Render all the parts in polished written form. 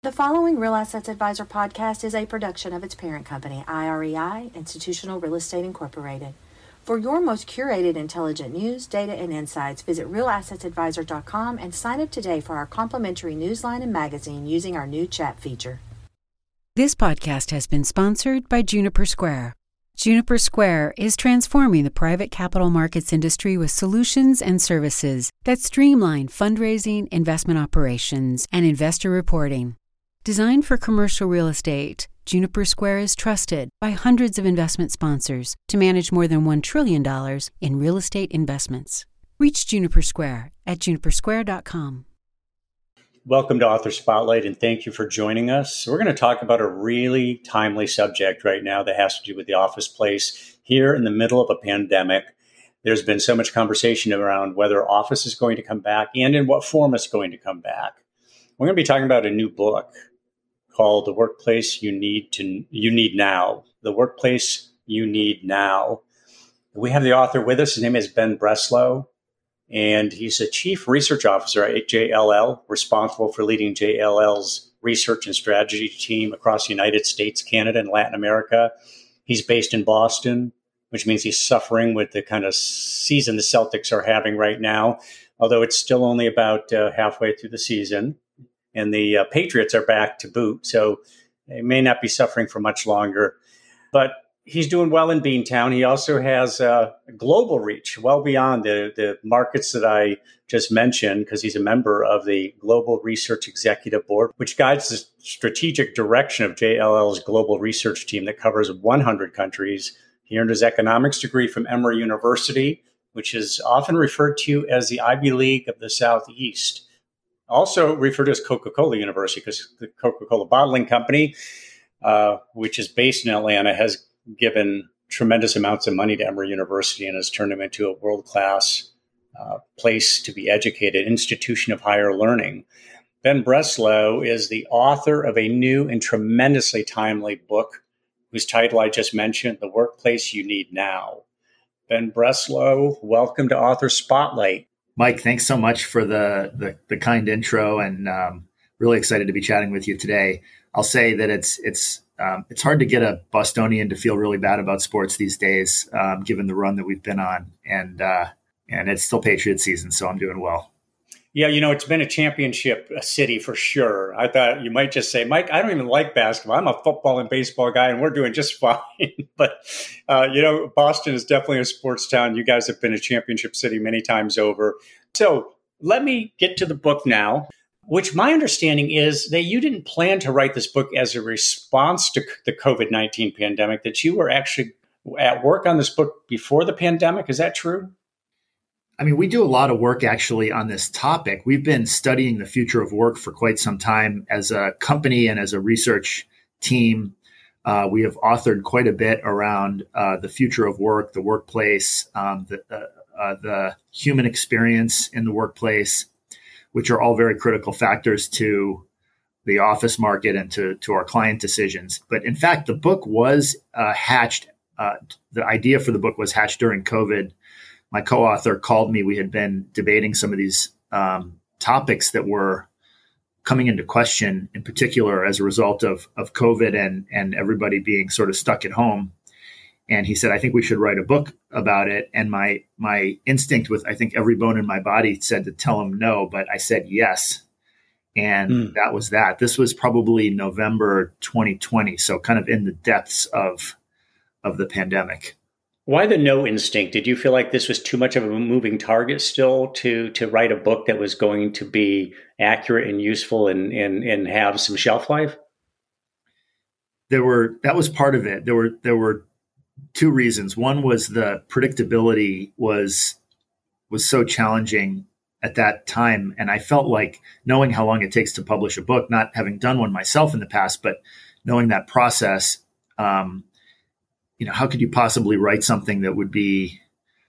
The following Real Assets Advisor podcast is a production of its parent company, IREI, Institutional Real Estate Incorporated. For your most curated intelligent news, data, and insights, visit RealAssetsAdvisor.com and sign up today for our complimentary newsline and magazine using our new chat feature. This podcast has been sponsored by Juniper Square. Juniper Square is transforming the private capital markets industry with solutions and services that streamline fundraising, investment operations, and investor reporting. Designed for commercial real estate, Juniper Square is trusted by hundreds of investment sponsors to manage more than $1 trillion in real estate investments. Reach Juniper Square at junipersquare.com. Welcome to Author Spotlight, and thank you for joining us. We're going to talk about a really timely subject right now that has to do with the office place here in the middle of a pandemic. There's been so much conversation around whether office is going to come back and in what form it's going to come back. We're going to be talking about a new book called The Workplace You Need Now. The Workplace You Need Now. We have the author with us. His name is Ben Breslow, and he's a chief research officer at JLL, responsible for leading JLL's research and strategy team across the United States, Canada, and Latin America. He's based in Boston, which means he's suffering with the kind of season the Celtics are having right now, although it's still only about halfway through the season. And the Patriots are back to boot, so they may not be suffering for much longer. But he's doing well in Beantown. He also has a global reach, well beyond the markets that I just mentioned, because he's a member of the Global Research Executive Board, which guides the strategic direction of JLL's global research team that covers 100 countries. He earned his economics degree from Emory University, which is often referred to as the Ivy League of the Southeast. Also referred to as Coca-Cola University, because the Coca-Cola bottling company, which is based in Atlanta, has given tremendous amounts of money to Emory University and has turned them into a world-class place to be educated, institution of higher learning. Ben Breslow is the author of a new and tremendously timely book, whose title I just mentioned, The Workplace You Need Now. Ben Breslow, welcome to Author Spotlight. Mike, thanks so much for the kind intro, and really excited to be chatting with you today. I'll say that it's hard to get a Bostonian to feel really bad about sports these days, given the run that we've been on, and it's still Patriot season, so I'm doing well. Yeah, it's been a championship city for sure. I thought you might just say, Mike, I don't even like basketball. I'm a football and baseball guy, and we're doing just fine. But, Boston is definitely a sports town. You guys have been a championship city many times over. So let me get to the book now, which my understanding is that you didn't plan to write this book as a response to the COVID-19 pandemic, that you were actually at work on this book before the pandemic. Is that true? I mean, we do a lot of work actually on this topic. We've been studying the future of work for quite some time as a company and as a research team. We have authored quite a bit around the future of work, the workplace, the human experience in the workplace, which are all very critical factors to the office market and to our client decisions. But in fact, the book was hatched. The idea for the book was hatched during COVID. My co-author called me. We had been debating some of these topics that were coming into question, in particular as a result of COVID and everybody being sort of stuck at home. And he said, I think we should write a book about it. And my instinct with, I think, every bone in my body said to tell him no, but I said yes. And that was that. This was probably November 2020, so kind of in the depths of the pandemic. Why the no instinct? Did you feel like this was too much of a moving target still to write a book that was going to be accurate and useful and have some shelf life? That was part of it. There were two reasons. One was the predictability was so challenging at that time. And I felt like, knowing how long it takes to publish a book, not having done one myself in the past, but knowing that process, how could you possibly write something that would be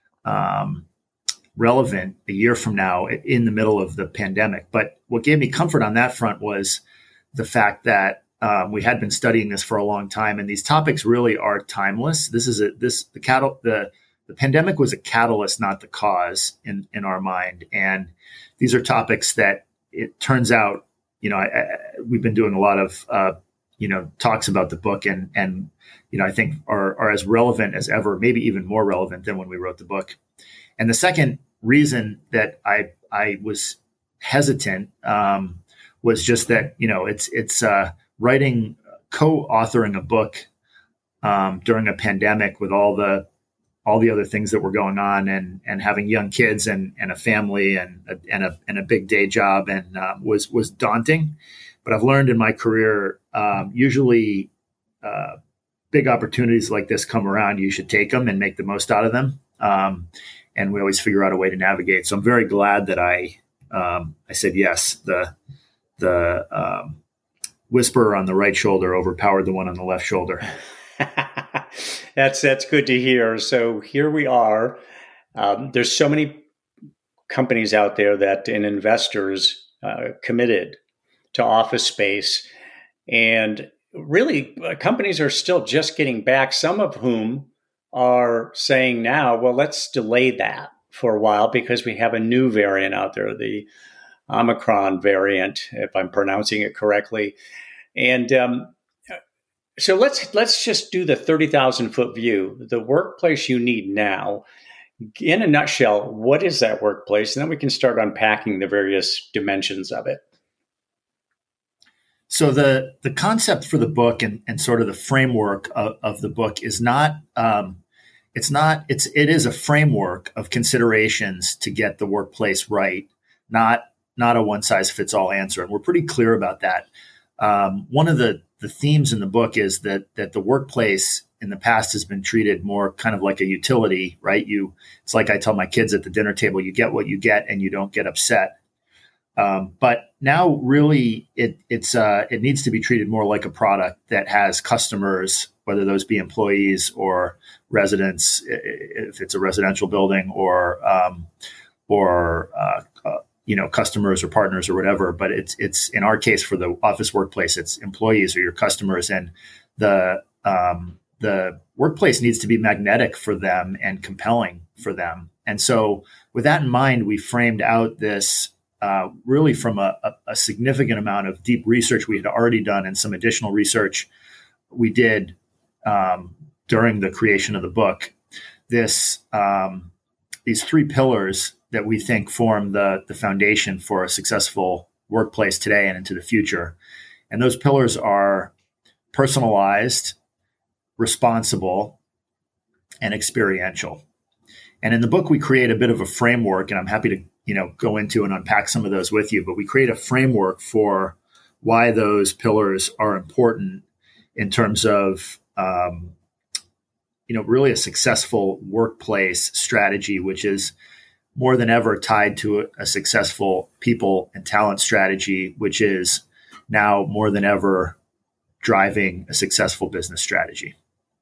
relevant a year from now in the middle of the pandemic? But what gave me comfort on that front was the fact that we had been studying this for a long time, and these topics really are timeless. The pandemic was a catalyst, not the cause in our mind. And these are topics that, it turns out, we've been doing a lot of talks about the book, and I think are as relevant as ever, maybe even more relevant than when we wrote the book. And the second reason that I was hesitant was just that it's writing, co-authoring a book during a pandemic with all the other things that were going on, and having young kids and a family and a big day job, and was daunting. But I've learned in my career, usually big opportunities like this come around, you should take them and make the most out of them. And we always figure out a way to navigate. So I'm very glad that I said yes. The whisperer on the right shoulder overpowered the one on the left shoulder. That's good to hear. So here we are. There's so many companies out there and investors committed to office space, and really companies are still just getting back. Some of whom are saying now, well, let's delay that for a while because we have a new variant out there, the Omicron variant, if I'm pronouncing it correctly. And so let's just do the 30,000 foot view, the workplace you need now. In a nutshell, what is that workplace? And then we can start unpacking the various dimensions of it. So the concept for the book and sort of the framework of the book is it is a framework of considerations to get the workplace right, not a one size fits all answer. And we're pretty clear about that. One of the themes in the book is that the workplace in the past has been treated more kind of like a utility, right? It's like I tell my kids at the dinner table, you get what you get and you don't get upset. But now really it needs to be treated more like a product that has customers, whether those be employees or residents, if it's a residential building, or customers or partners or whatever. But it's in our case for the office workplace, it's employees or your customers, and the workplace needs to be magnetic for them and compelling for them. And so with that in mind, we framed out this really from a significant amount of deep research we had already done, and some additional research we did during the creation of the book. These three pillars that we think form the foundation for a successful workplace today and into the future. And those pillars are personalized, responsible, and experiential. And in the book, we create a bit of a framework, and I'm happy to go into and unpack some of those with you. But we create a framework for why those pillars are important in terms of really a successful workplace strategy, which is more than ever tied to a successful people and talent strategy, which is now more than ever driving a successful business strategy.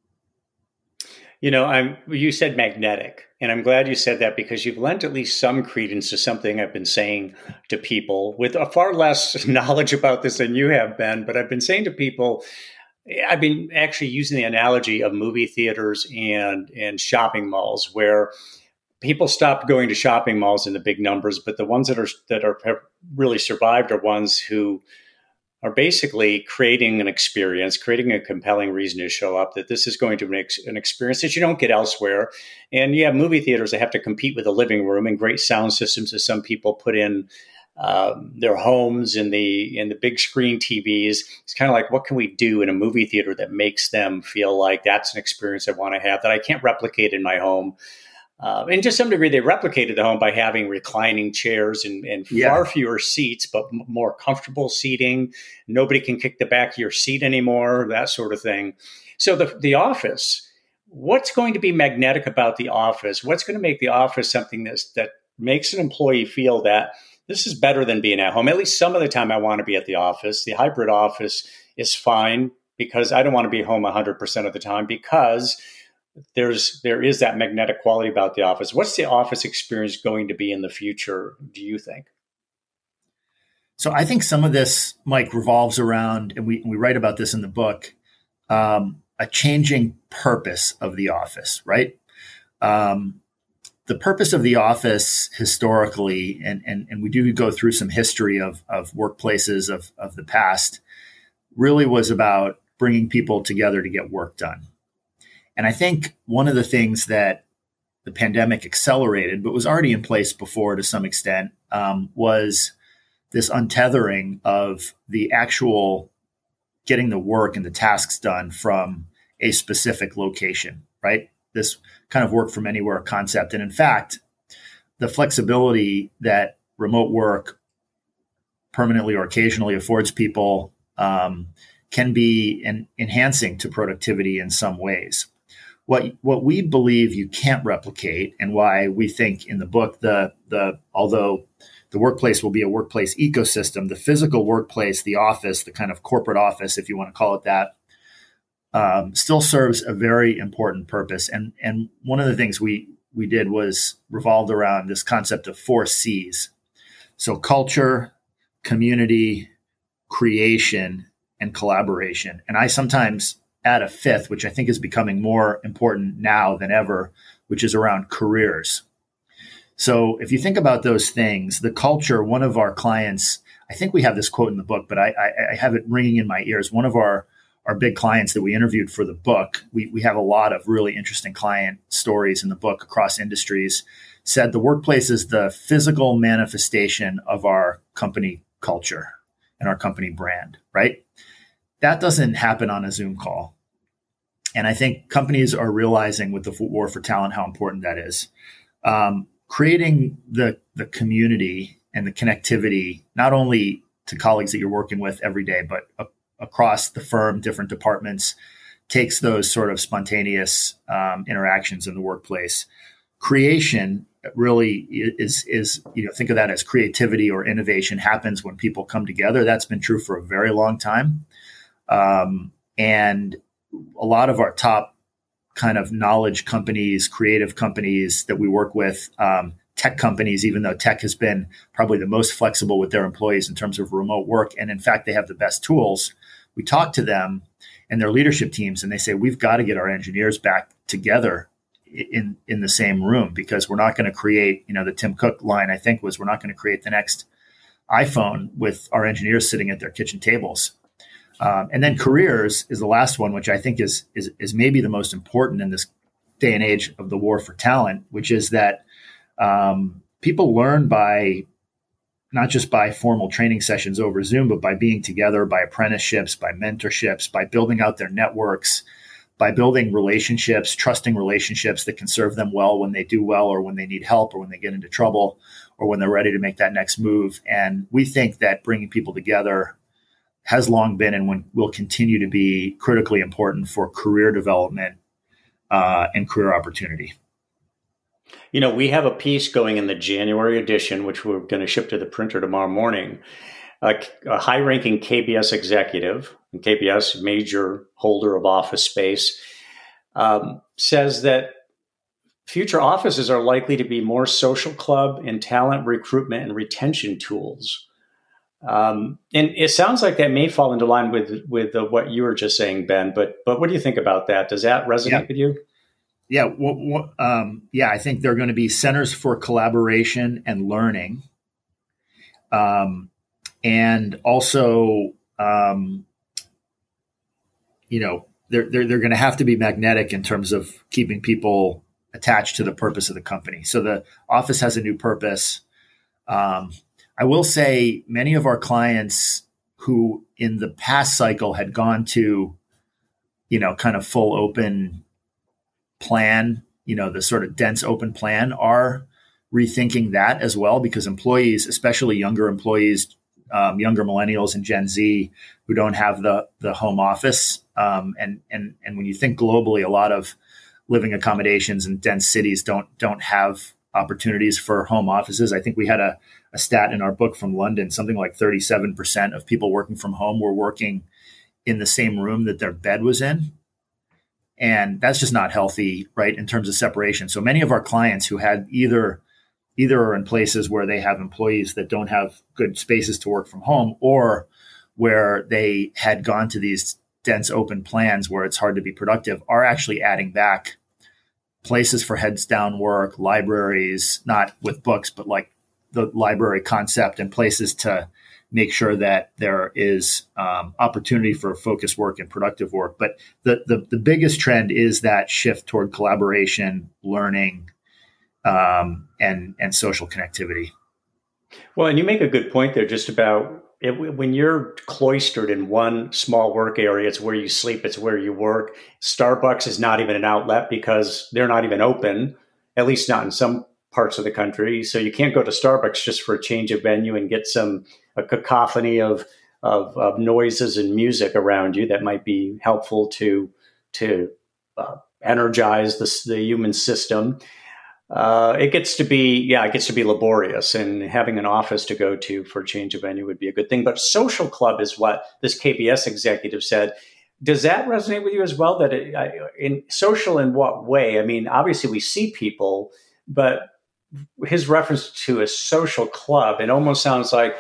You said magnetic, and I'm glad you said that because you've lent at least some credence to something I've been saying to people with a far less knowledge about this than you have, Ben. But I've been saying to people, I've been actually using the analogy of movie theaters and shopping malls, where people stopped going to shopping malls in the big numbers, but the ones that have really survived are ones who are basically creating an experience, creating a compelling reason to show up, that this is going to make an experience that you don't get elsewhere. And you have movie theaters that have to compete with the living room, and great sound systems that some people put in their homes in the big screen TVs. It's kind of like, what can we do in a movie theater that makes them feel like that's an experience I want to have that I can't replicate in my home? And to some degree, they replicated the home by having reclining chairs and far fewer seats, but more comfortable seating. Nobody can kick the back of your seat anymore, that sort of thing. So the office, what's going to be magnetic about the office? What's going to make the office something that makes an employee feel that this is better than being at home? At least some of the time I want to be at the office. The hybrid office is fine because I don't want to be home 100% of the time, because there is that magnetic quality about the office. What's the office experience going to be in the future, do you think? So I think some of this, Mike, revolves around, and we write about this in the book, a changing purpose of the office, right? the purpose of the office historically, and we do go through some history of workplaces of the past, really was about bringing people together to get work done. And I think one of the things that the pandemic accelerated, but was already in place before to some extent, was this untethering of the actual getting the work and the tasks done from a specific location, right? This kind of work from anywhere concept. And in fact, the flexibility that remote work permanently or occasionally affords people can be enhancing to productivity in some ways. What we believe you can't replicate, and why we think in the book, although the workplace will be a workplace ecosystem, the physical workplace, the office, the kind of corporate office, if you want to call it that, still serves a very important purpose. And one of the things we did was revolved around this concept of 4 C's. So culture, community, creation, and collaboration. And I sometimes add a 5th, which I think is becoming more important now than ever, which is around careers. So if you think about those things, the culture, one of our clients, I think we have this quote in the book, but I have it ringing in my ears. One of our big clients that we interviewed for the book, we have a lot of really interesting client stories in the book across industries, said the workplace is the physical manifestation of our company culture and our company brand, right? That doesn't happen on a Zoom call. And I think companies are realizing with the war for talent how important that is. Creating the community and the connectivity, not only to colleagues that you're working with every day, but across the firm, different departments, takes those sort of spontaneous interactions in the workplace. Creation really is think of that as creativity or innovation happens when people come together. That's been true for a very long time. And a lot of our top kind of knowledge companies, creative companies that we work with, tech companies, even though tech has been probably the most flexible with their employees in terms of remote work. And in fact, they have the best tools. We talk to them and their leadership teams, and they say, we've got to get our engineers back together in the same room, because we're not going to create, the Tim Cook line, I think, was, we're not going to create the next iPhone with our engineers sitting at their kitchen tables. And then careers is the last one, which I think is maybe the most important in this day and age of the war for talent, which is that people learn by not just by formal training sessions over Zoom, but by being together, by apprenticeships, by mentorships, by building out their networks, by building relationships, trusting relationships that can serve them well when they do well, or when they need help, or when they get into trouble, or when they're ready to make that next move. And we think that bringing people together has long been and will continue to be critically important for career development and career opportunity. We have a piece going in the January edition, which we're going to ship to the printer tomorrow morning. A high-ranking KBS executive, and KBS, major holder of office space, says that future offices are likely to be more social club and talent recruitment and retention tools. And it sounds like that may fall into line with what you were just saying, Ben. But what do you think about that? Does that resonate with you? Yeah. I think there are going to be centers for collaboration and learning. And also, they're going to have to be magnetic in terms of keeping people attached to the purpose of the company. So the office has a new purpose. I will say many of our clients who in the past cycle had gone to, kind of full open plan, the sort of dense open plan, are rethinking that as well, because employees, especially younger employees, younger millennials and Gen Z who don't have the home office. And when you think globally, a lot of living accommodations in dense cities don't have opportunities for home offices. I think we had a stat in our book from London, something like 37% of people working from home were working in the same room that their bed was in. And that's just not healthy, right, in terms of separation. So many of our clients who had either are in places where they have employees that don't have good spaces to work from home, or where they had gone to these dense open plans where it's hard to be productive, are actually adding back places for heads down work, libraries, not with books, but like the library concept, and places to make sure that there is opportunity for focused work and productive work. But the biggest trend is that shift toward collaboration, learning, and social connectivity. Well, and you make a good point there just about when you're cloistered in one small work area, it's where you sleep, it's where you work. Starbucks is not even an outlet because they're not even open, at least not in some parts of the country. So you can't go to Starbucks just for a change of venue and get a cacophony of noises and music around you that might be helpful to energize the human system. It gets to be laborious, and having an office to go to for a change of venue would be a good thing. But social club is what this KBS executive said. Does that resonate with you as well? That in social, in what way? I mean, obviously we see people, but his reference to a social club, it almost sounds like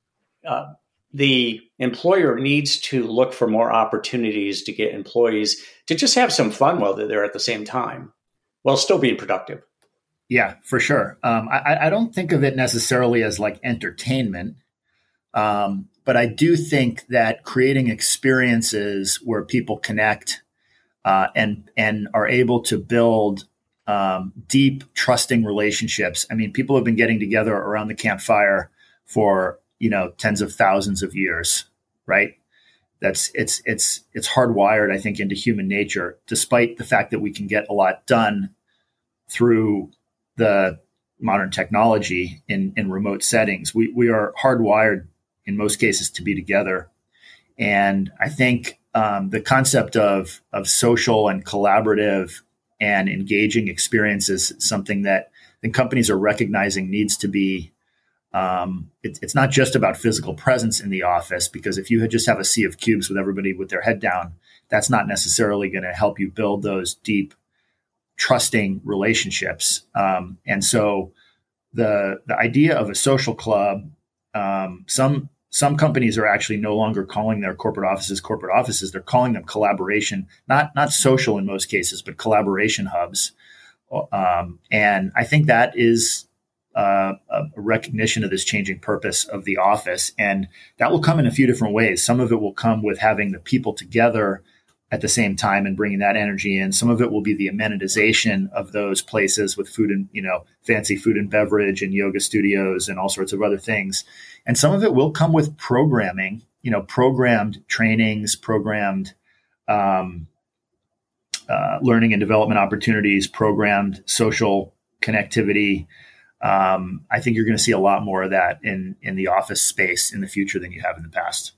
the employer needs to look for more opportunities to get employees to just have some fun while they're there at the same time, while still being productive. Yeah, for sure. I don't think of it necessarily as like entertainment, but I do think that creating experiences where people connect and are able to build deep, trusting relationships. I mean, people have been getting together around the campfire for tens of thousands of years, right? It's hardwired, I think, into human nature, despite the fact that we can get a lot done through the modern technology in remote settings. We are hardwired in most cases to be together. And I think the concept of social and collaborative and engaging experiences is something that the companies are recognizing needs to be, it's not just about physical presence in the office, because if you just have a sea of cubes with everybody with their head down, that's not necessarily going to help you build those deep, trusting relationships. And so the idea of a social club, some companies are actually no longer calling their corporate offices. They're calling them collaboration, not social in most cases, but collaboration hubs. And I think that is a recognition of this changing purpose of the office. And that will come in a few different ways. Some of it will come with having the people together at the same time and bringing that energy in. Some of it will be the amenitization of those places with food and, fancy food and beverage and yoga studios and all sorts of other things. And some of it will come with programming, programmed trainings, programmed learning and development opportunities, programmed social connectivity. I think you're going to see a lot more of that in the office space in the future than you have in the past.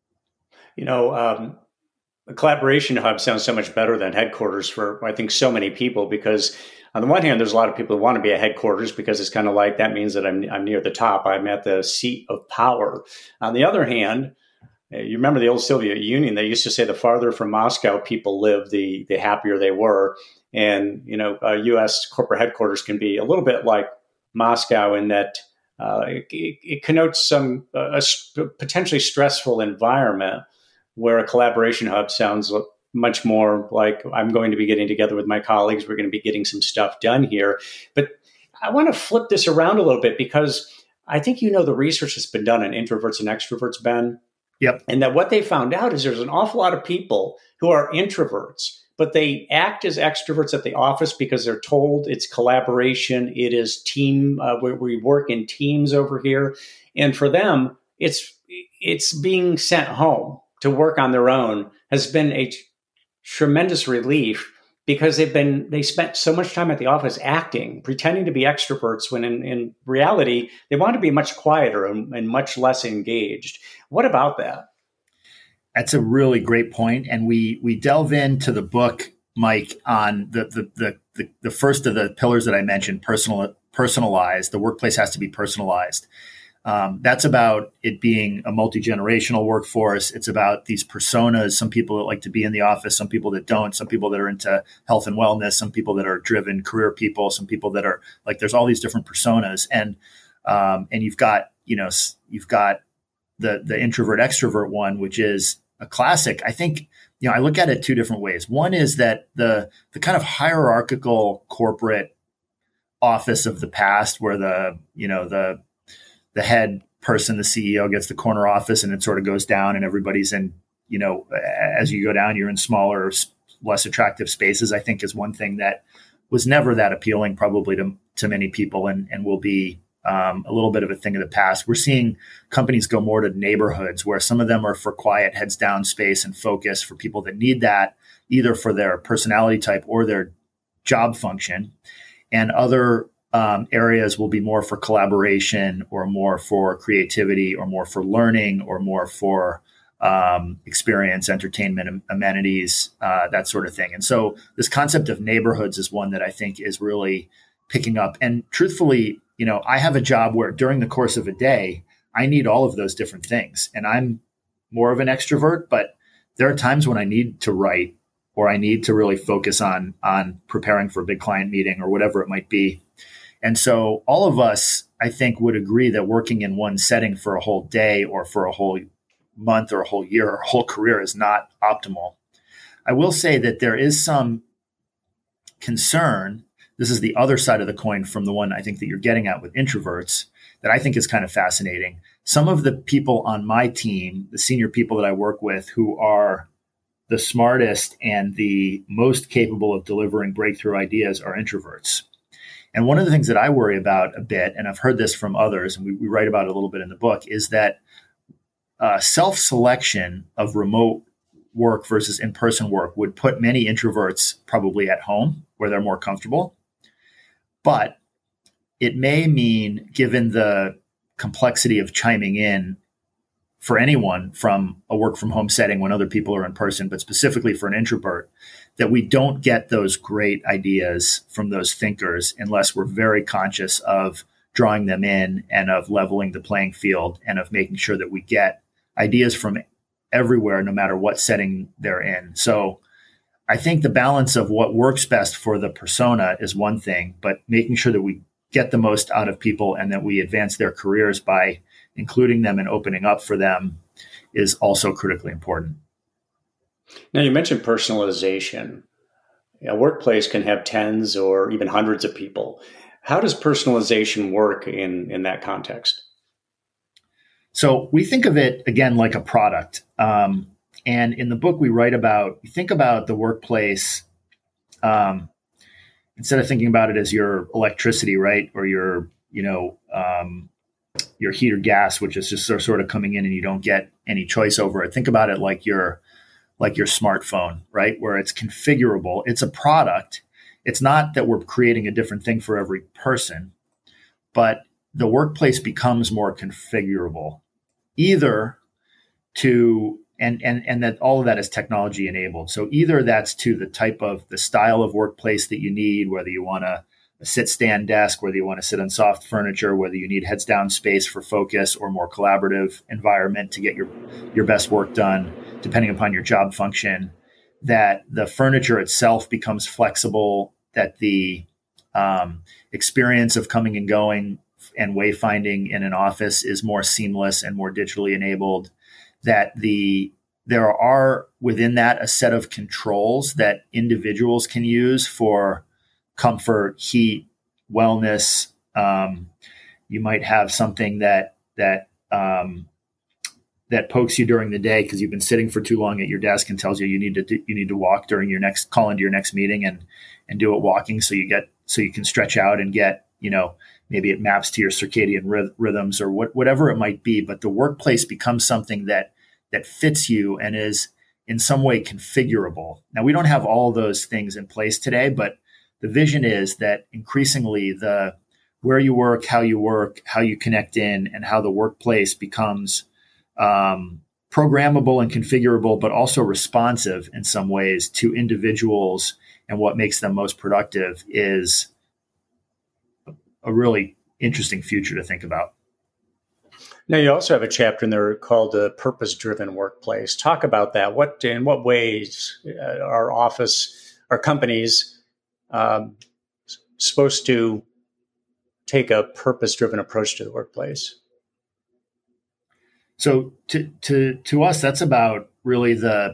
A collaboration hub sounds so much better than headquarters for, I think, so many people, because on the one hand, there's a lot of people who want to be at headquarters because it's kind of like, that means that I'm near the top. I'm at the seat of power. On the other hand, you remember the old Soviet Union, they used to say the farther from Moscow people live, the happier they were. And, U.S. corporate headquarters can be a little bit like Moscow in that it connotes a potentially stressful environment, where a collaboration hub sounds much more like I'm going to be getting together with my colleagues. We're going to be getting some stuff done here. But I want to flip this around a little bit, because I think the research that's been done on introverts and extroverts, Ben. Yep. And that what they found out is there's an awful lot of people who are introverts, but they act as extroverts at the office because they're told it's collaboration. It is team. We work in teams over here. And for them, it's being sent home to work on their own has been a tremendous relief, because they spent so much time at the office acting, pretending to be extroverts, when in reality, they want to be much quieter and much less engaged. What about that? That's a really great point. And we delve into the book, Mike, on the first of the pillars that I mentioned, personalized. The workplace has to be personalized. That's about it being a multi-generational workforce. It's about these personas, some people that like to be in the office, some people that don't, some people that are into health and wellness, some people that are driven career people, some people that are like, there's all these different personas. And you've got the introvert extrovert one, which is a classic. I think I look at it two different ways. One is that the kind of hierarchical corporate office of the past, where the head person, the CEO, gets the corner office, and it sort of goes down, and everybody's in, as you go down, you're in smaller, less attractive spaces, I think is one thing that was never that appealing probably to many people, and will be a little bit of a thing of the past. We're seeing companies go more to neighborhoods, where some of them are for quiet, heads down space and focus for people that need that, either for their personality type or their job function. And other areas will be more for collaboration, or more for creativity, or more for learning, or more for experience, entertainment, amenities, that sort of thing. And so this concept of neighborhoods is one that I think is really picking up. And truthfully, I have a job where during the course of a day, I need all of those different things. And I'm more of an extrovert, but there are times when I need to write, or I need to really focus on preparing for a big client meeting, or whatever it might be. And so all of us, I think, would agree that working in one setting for a whole day, or for a whole month, or a whole year, or a whole career is not optimal. I will say that there is some concern. This is the other side of the coin from the one I think that you're getting at with introverts, that I think is kind of fascinating. Some of the people on my team, the senior people that I work with, who are the smartest and the most capable of delivering breakthrough ideas, are introverts. And one of the things that I worry about a bit, and I've heard this from others, and we write about it a little bit in the book, is that self-selection of remote work versus in-person work would put many introverts probably at home, where they're more comfortable. But it may mean, given the complexity of chiming in for anyone from a work from home setting when other people are in person, but specifically for an introvert, that we don't get those great ideas from those thinkers unless we're very conscious of drawing them in, and of leveling the playing field, and of making sure that we get ideas from everywhere, no matter what setting they're in. So I think the balance of what works best for the persona is one thing, but making sure that we get the most out of people, and that we advance their careers by including them and opening up for them, is also critically important. Now, you mentioned personalization. A workplace can have tens or even hundreds of people. How does personalization work in that context? So we think of it, again, like a product. And in the book, we think about the workplace, instead of thinking about it as your electricity, right? Or your heat or gas, which is just sort of coming in and you don't get any choice over it. Think about it like your smartphone, right? Where it's configurable. It's a product. It's not that we're creating a different thing for every person, but the workplace becomes more configurable, either to, and that all of that is technology enabled. So either that's to the style of workplace that you need, whether you want a sit-stand desk, whether you want to sit on soft furniture, whether you need heads down space for focus, or more collaborative environment to get your best work done, depending upon your job function, that the furniture itself becomes flexible, that the experience of coming and going and wayfinding in an office is more seamless and more digitally enabled, that there are within that a set of controls that individuals can use for comfort, heat, wellness. You might have something that pokes you during the day because you've been sitting for too long at your desk, and tells you you need to walk during your next call into your next meeting, and do it walking so you can stretch out and get, maybe it maps to your circadian rhythms or whatever it might be. But the workplace becomes something that fits you and is in some way configurable. Now, we don't have all those things in place today, but the vision is that increasingly where you work, how you connect in, and how the workplace becomes programmable and configurable, but also responsive in some ways to individuals and what makes them most productive, is a really interesting future to think about. Now, you also have a chapter in there called the Purpose-Driven Workplace. Talk about that. In what ways are companies supposed to take a purpose-driven approach to the workplace? So to us, that's about really the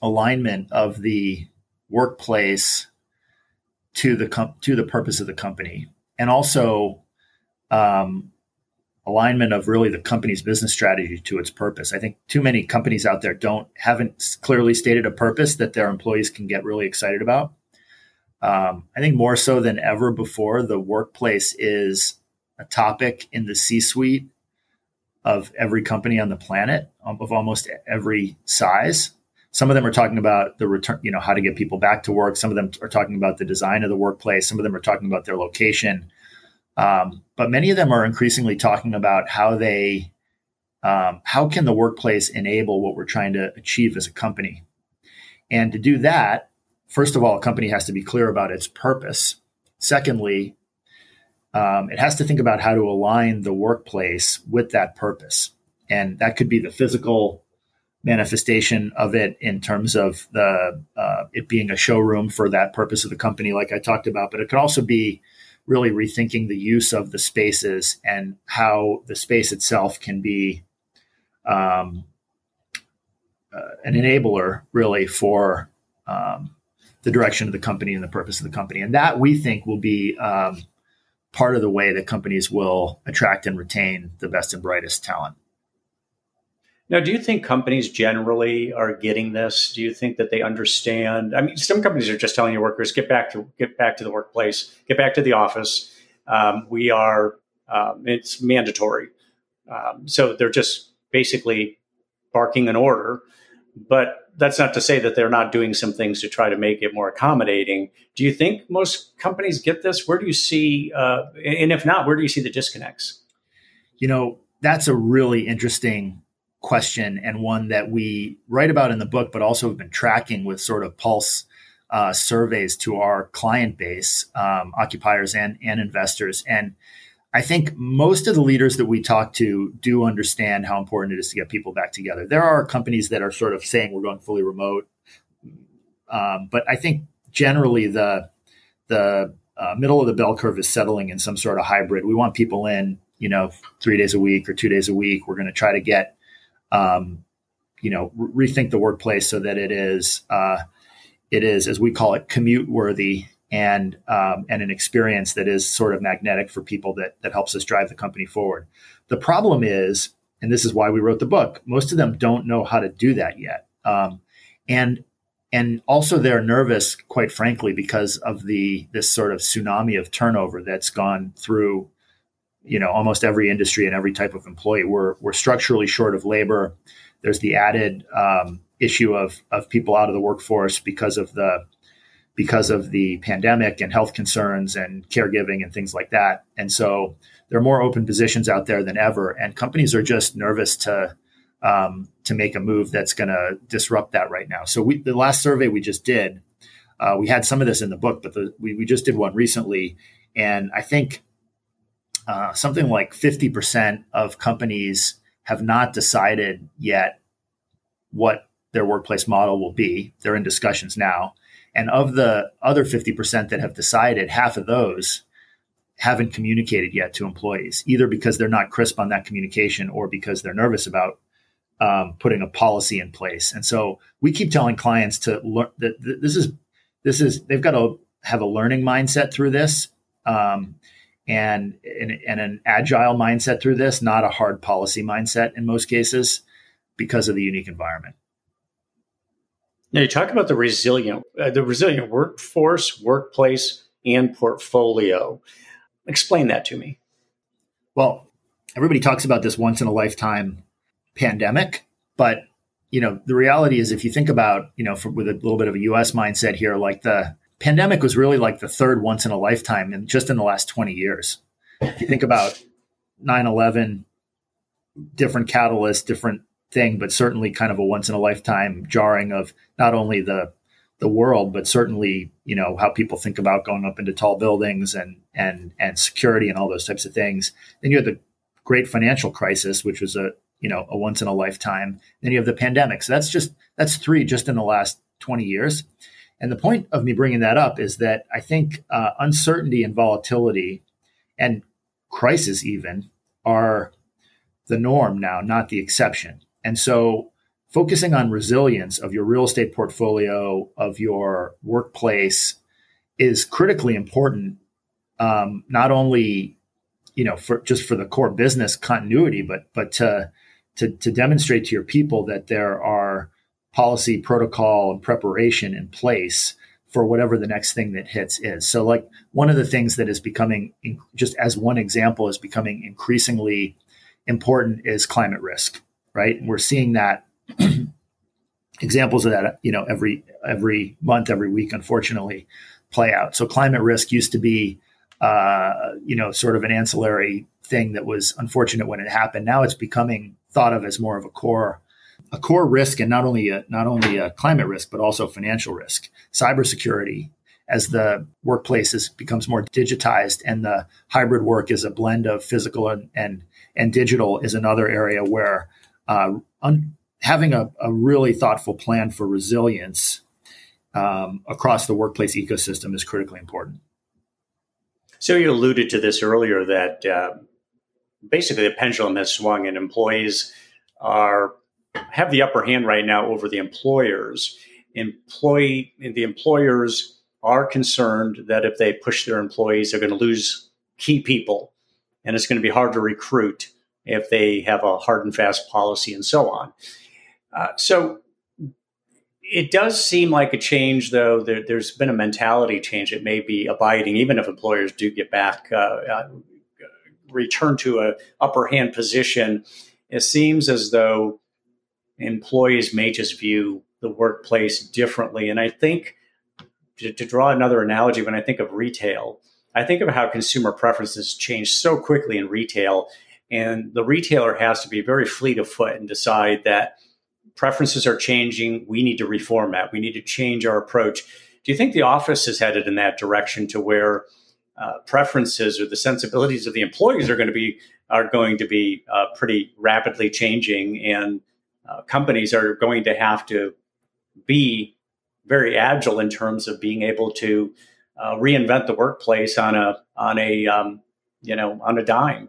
alignment of the workplace to the purpose of the company, and also alignment of really the company's business strategy to its purpose. I think too many companies out there haven't clearly stated a purpose that their employees can get really excited about. I think more so than ever before, the workplace is a topic in the C-suite of every company on the planet, of almost every size. Some of them are talking about the return, how to get people back to work. Some of them are talking about the design of the workplace. Some of them are talking about their location. But many of them are increasingly talking about how can the workplace enable what we're trying to achieve as a company. And to do that, first of all, a company has to be clear about its purpose. Secondly, it has to think about how to align the workplace with that purpose. And that could be the physical manifestation of it in terms of it being a showroom for that purpose of the company, like I talked about. But it could also be really rethinking the use of the spaces and how the space itself can be an enabler, really, for the direction of the company and the purpose of the company. And that, we think, will be part of the way that companies will attract and retain the best and brightest talent. Now, do you think companies generally are getting this? Do you think that they understand? I mean, some companies are just telling your workers, get back to the workplace, get back to the office. It's mandatory. So they're just basically barking an order. But that's not to say that they're not doing some things to try to make it more accommodating. Do you think most companies get this? Where do you see, and if not, where do you see the disconnects? That's a really interesting question, and one that we write about in the book, but also have been tracking with sort of pulse surveys to our client base, occupiers and investors. And I think most of the leaders that we talk to do understand how important it is to get people back together. There are companies that are sort of saying we're going fully remote. But I think generally the middle of the bell curve is settling in some sort of hybrid. We want people in, 3 days a week or 2 days a week. We're going to try to get, rethink the workplace so that it is, as we call it, commute worthy and an experience that is sort of magnetic for people that helps us drive the company forward. The problem is, and this is why we wrote the book, most of them don't know how to do that yet. And also they're nervous, quite frankly, because of this sort of tsunami of turnover that's gone through, almost every industry and every type of employee. We're structurally short of labor. There's the added issue of people out of the workforce because of the pandemic and health concerns and caregiving and things like that. And so there are more open positions out there than ever. And companies are just nervous to make a move that's going to disrupt that right now. So the last survey we just did, we had some of this in the book, but we just did one recently. And I think something like 50% of companies have not decided yet what their workplace model will be. They're in discussions now. And of the other 50% that have decided, half of those haven't communicated yet to employees, either because they're not crisp on that communication or because they're nervous about putting a policy in place. And so we keep telling clients to learn that they've got to have a learning mindset through this, and an agile mindset through this, not a hard policy mindset in most cases, because of the unique environment. Now, you talk about the resilient workforce, workplace, and portfolio. Explain that to me. Well, everybody talks about this once in a lifetime pandemic, but the reality is, if you think about, with a little bit of a U.S. mindset here, like the pandemic was really like the third once in a lifetime, and just in the last 20 years. If you think about 9/11, different catalyst, different thing, but certainly kind of a once in a lifetime jarring of not only the world, but certainly, how people think about going up into tall buildings and security and all those types of things. Then you had the great financial crisis, which was a once in a lifetime. Then you have the pandemic. So that's three just in the last 20 years. And the point of me bringing that up is that I think uncertainty and volatility and crisis even are the norm now, not the exception. And so focusing on resilience of your real estate portfolio, of your workplace, is critically important. Not only, for the core business continuity, but to demonstrate to your people that there are policy, protocol, and preparation in place for whatever the next thing that hits is. So, like, one of the things that is becoming, just as one example, is becoming increasingly important is climate risk, right? And we're seeing that examples of that, every month, every week, unfortunately, play out. So climate risk used to be, sort of an ancillary thing that was unfortunate when it happened. Now it's becoming thought of as more of a core risk, and not only a climate risk, but also financial risk. Cybersecurity, as the workplace becomes more digitized and the hybrid work is a blend of physical and digital, is another area where having a really thoughtful plan for resilience across the workplace ecosystem is critically important. So you alluded to this earlier that basically the pendulum has swung and employees have the upper hand right now over the employers. The employers are concerned that if they push their employees, they're going to lose key people, and it's going to be hard to recruit if they have a hard and fast policy and so on. So it does seem like a change, though. There's been a mentality change. It may be abiding, even if employers do get back, return to a upper hand position. It seems as though employees may just view the workplace differently. And I think, to draw another analogy, when I think of retail, I think of how consumer preferences change so quickly in retail. And the retailer has to be very fleet of foot and decide that preferences are changing. We need to reformat. We need to change our approach. Do you think the office is headed in that direction, to where preferences or the sensibilities of the employees are going to be pretty rapidly changing, and companies are going to have to be very agile in terms of being able to reinvent the workplace on a dime?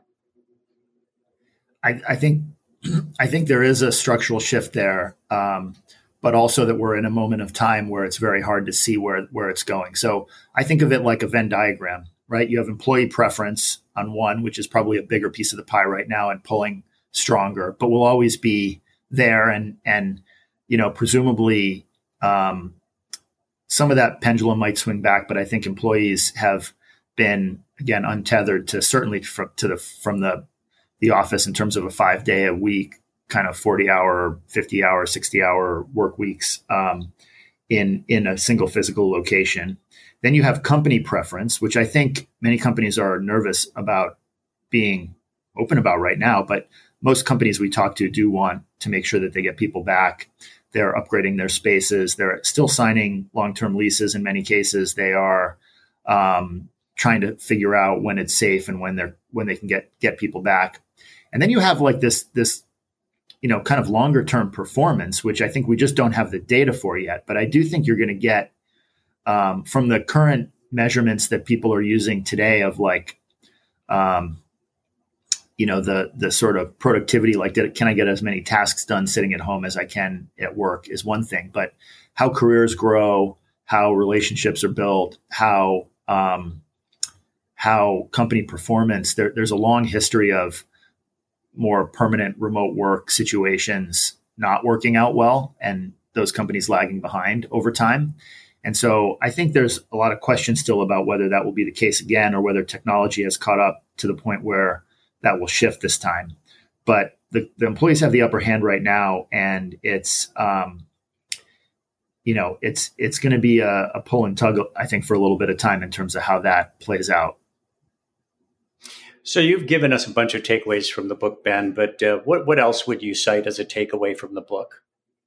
I think there is a structural shift there, but also that we're in a moment of time where it's very hard to see where it's going. So I think of it like a Venn diagram, right? You have employee preference on one, which is probably a bigger piece of the pie right now and pulling stronger, but will always be there. And presumably some of that pendulum might swing back, but I think employees have been, again, untethered to certainly from the office in terms of a 5-day a week, kind of 40-hour, 50-hour, 60-hour work weeks in a single physical location. Then you have company preference, which I think many companies are nervous about being open about right now, but most companies we talk to do want to make sure that they get people back. They're upgrading their spaces. They're still signing long-term leases in many cases. They are trying to figure out when it's safe and when they can get people back. And then you have like this kind of longer term performance, which I think we just don't have the data for yet. But I do think you're going to get from the current measurements that people are using today of like, the sort of productivity, like can I get as many tasks done sitting at home as I can at work, is one thing. But how careers grow, how relationships are built, how company performance, there's a long history of more permanent remote work situations not working out well, and those companies lagging behind over time. And so I think there's a lot of questions still about whether that will be the case again, or whether technology has caught up to the point where that will shift this time. But the employees have the upper hand right now, and it's it's going to be a pull and tug, I think, for a little bit of time in terms of how that plays out. So you've given us a bunch of takeaways from the book, Ben, but what else would you cite as a takeaway from the book?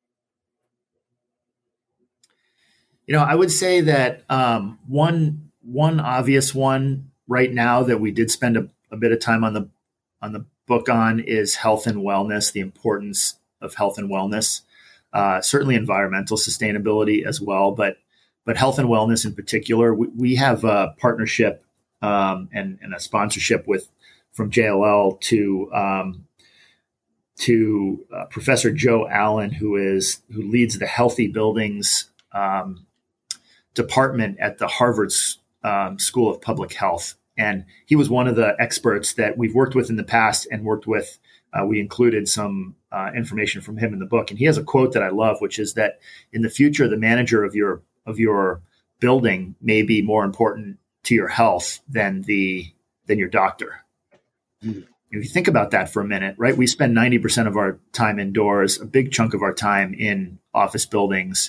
I would say that one obvious one right now that we did spend a bit of time on the book on is health and wellness, the importance of health and wellness, certainly environmental sustainability as well, but health and wellness in particular. We have a partnership and a sponsorship from JLL to to Professor Joe Allen, who leads the Healthy Buildings department at the Harvard School of Public Health. And he was one of the experts that we've worked with in the past and worked with. We included some information from him in the book. And he has a quote that I love, which is that in the future, the manager of your building may be more important to your health than your doctor. Mm. If you think about that for a minute, right? We spend 90% of our time indoors, a big chunk of our time in office buildings.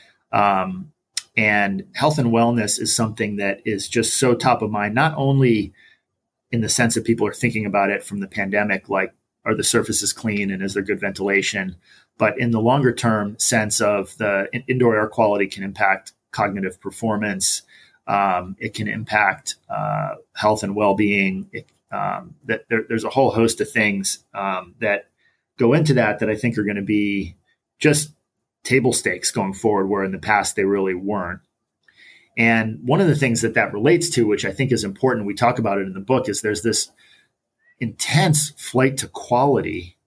And health and wellness is something that is just so top of mind, not only in the sense that people are thinking about it from the pandemic, like, are the surfaces clean and is there good ventilation? But in the longer term sense of the indoor air quality can impact cognitive performance. It can impact health and well-being. There's a whole host of things that go into that I think are going to be just table stakes going forward, where in the past they really weren't. And one of the things that relates to, which I think is important, we talk about it in the book, is there's this intense flight to quality,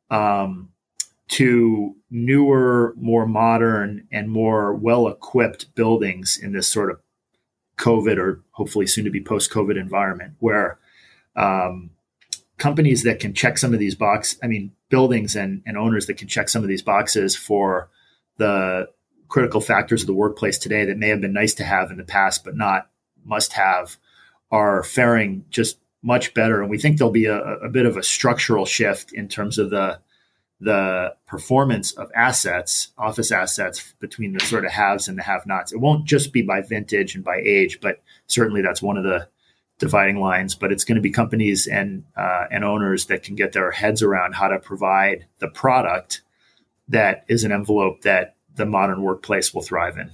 to newer, more modern, and more well-equipped buildings in this sort of COVID, or hopefully soon to be post-COVID environment, where companies that can check some of these buildings and owners that can check some of these boxes for the critical factors of the workplace today that may have been nice to have in the past, but not must have, are faring just much better. And we think there'll be a bit of a structural shift in terms of the performance of assets, office assets, between the sort of haves and the have-nots. It won't just be by vintage and by age, but certainly that's one of the dividing lines. But it's going to be companies and owners that can get their heads around how to provide the product that is an envelope that the modern workplace will thrive in.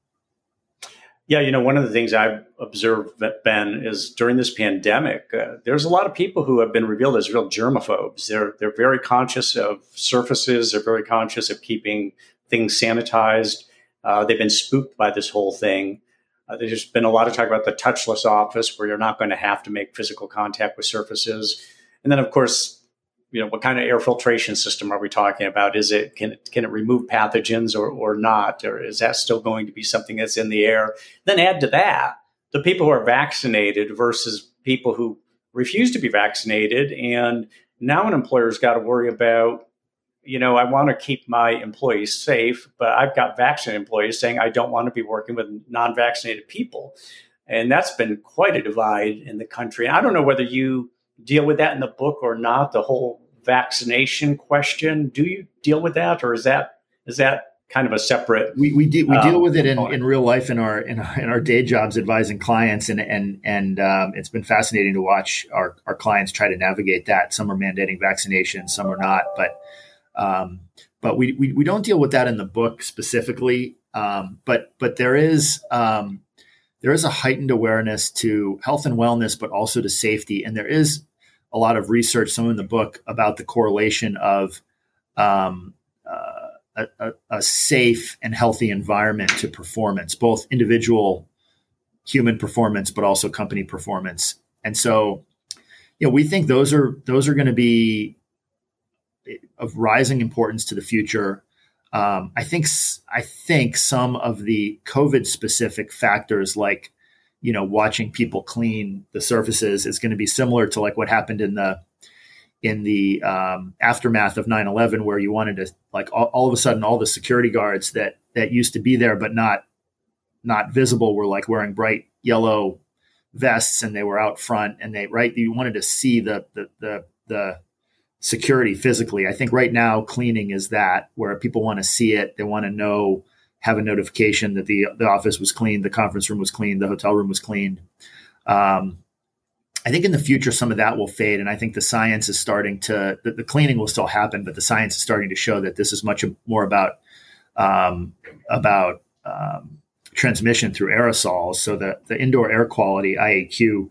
Yeah, one of the things I've observed, Ben, is during this pandemic, there's a lot of people who have been revealed as real germaphobes. They're very conscious of surfaces. They're very conscious of keeping things sanitized. They've been spooked by this whole thing. There's been a lot of talk about the touchless office, where you're not going to have to make physical contact with surfaces. And then, of course, what kind of air filtration system are we talking about? Can it remove pathogens or not? Or is that still going to be something that's in the air? Then add to that the people who are vaccinated versus people who refuse to be vaccinated. And now an employer's got to worry about, I want to keep my employees safe, but I've got vaccinated employees saying I don't want to be working with non-vaccinated people. And that's been quite a divide in the country. And I don't know whether you deal with that in the book or not, the whole vaccination question. Do you deal with that, or is that kind of a separate? We deal with it in real life in our day jobs, advising clients, and it's been fascinating to watch our clients try to navigate that. Some are mandating vaccination, some are not, but we don't deal with that in the book specifically. But there is a heightened awareness to health and wellness, but also to safety. And there is a lot of research, some in the book, about the correlation of a safe and healthy environment to performance, both individual human performance, but also company performance. And so, we think those are going to be of rising importance to the future. I think some of the COVID specific factors, like, watching people clean the surfaces, is going to be similar to like what happened in the aftermath of 9/11, where you wanted to, like, all of a sudden, all the security guards that used to be there, but not visible, were like wearing bright yellow vests, and they were out front, and you wanted to see the security physically. I think right now cleaning is that, where people want to see it. They want to have a notification that the office was cleaned, the conference room was cleaned, the hotel room was cleaned. I think in the future, some of that will fade. And I think the science is starting to, the cleaning will still happen, but the science is starting to show that this is much more about transmission through aerosols. So the indoor air quality, IAQ,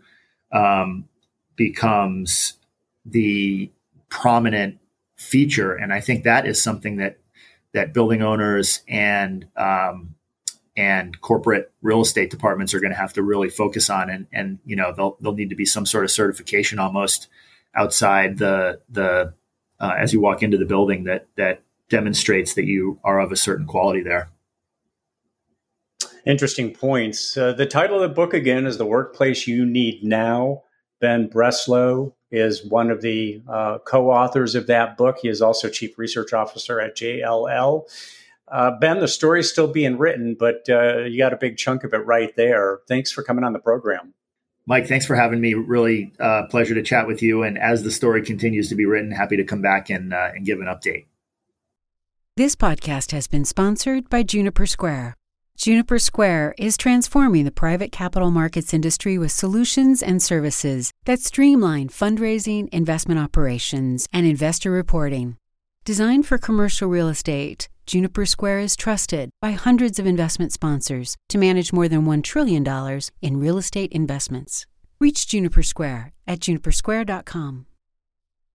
becomes the prominent feature. And I think that is something that building owners and corporate real estate departments are going to have to really focus on. And they'll need to be some sort of certification almost outside the as you walk into the building that demonstrates that you are of a certain quality there. Interesting points. The title of the book, again, is The Workplace You Need Now. Ben Breslow is one of the co-authors of that book. He is also Chief Research Officer at JLL. Ben, the story's still being written, but you got a big chunk of it right there. Thanks for coming on the program. Mike, thanks for having me. Really pleasure to chat with you. And as the story continues to be written, happy to come back and give an update. This podcast has been sponsored by Juniper Square. Juniper Square is transforming the private capital markets industry with solutions and services that streamline fundraising, investment operations, and investor reporting. Designed for commercial real estate, Juniper Square is trusted by hundreds of investment sponsors to manage more than $1 trillion in real estate investments. Reach Juniper Square at junipersquare.com.